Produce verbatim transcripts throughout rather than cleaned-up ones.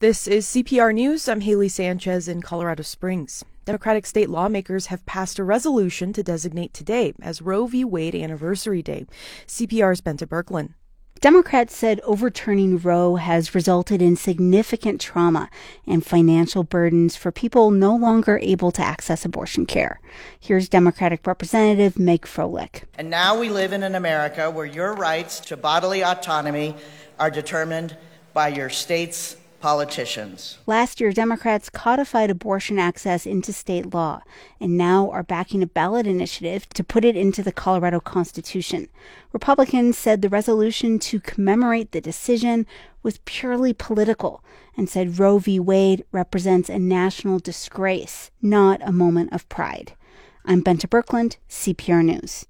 This is C P R News. I'm Haley Sanchez in Colorado Springs. Democratic state lawmakers have passed a resolution to designate today as Roe v. Wade Anniversary Day. C P R's Bente Birkeland. Democrats said overturning Roe has resulted in significant trauma and financial burdens for people no longer able to access abortion care. Here's Democratic Representative Meg Froelich. And now we live in an America where your rights to bodily autonomy are determined by your state's politicians. Last year, Democrats codified abortion access into state law and now are backing a ballot initiative to put it into the Colorado Constitution. Republicans said the resolution to commemorate the decision was purely political and said Roe v. Wade represents a national disgrace, not a moment of pride. I'm Bente Birkeland, C P R News.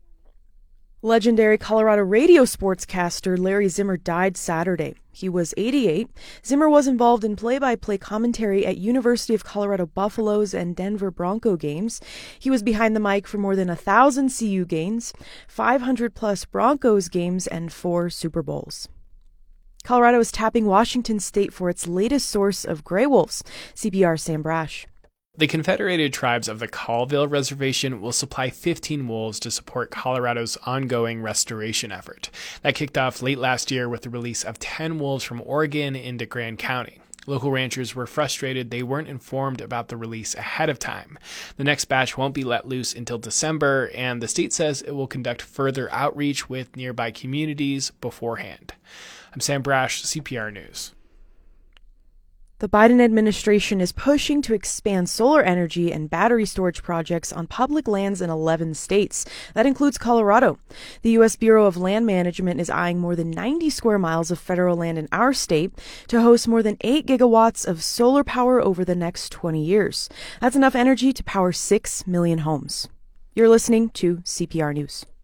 Legendary Colorado radio sportscaster Larry Zimmer died Saturday. He was eighty-eight. Zimmer was involved in play-by-play commentary at University of Colorado Buffaloes and Denver Bronco games. He was behind the mic for more than a thousand C U games, five hundred plus Broncos games, and four Super Bowls. Colorado is tapping Washington State for its latest source of gray wolves. C P R's Sam Brash. The Confederated Tribes of the Colville Reservation will supply fifteen wolves to support Colorado's ongoing restoration effort. That kicked off late last year with the release of ten wolves from Oregon into Grand County. Local ranchers were frustrated they weren't informed about the release ahead of time. The next batch won't be let loose until December, and the state says it will conduct further outreach with nearby communities beforehand. I'm Sam Brash, C P R News. The Biden administration is pushing to expand solar energy and battery storage projects on public lands in eleven states. That includes Colorado. The U S Bureau of Land Management is eyeing more than ninety square miles of federal land in our state to host more than eight gigawatts of solar power over the next twenty years. That's enough energy to power six million homes. You're listening to C P R News.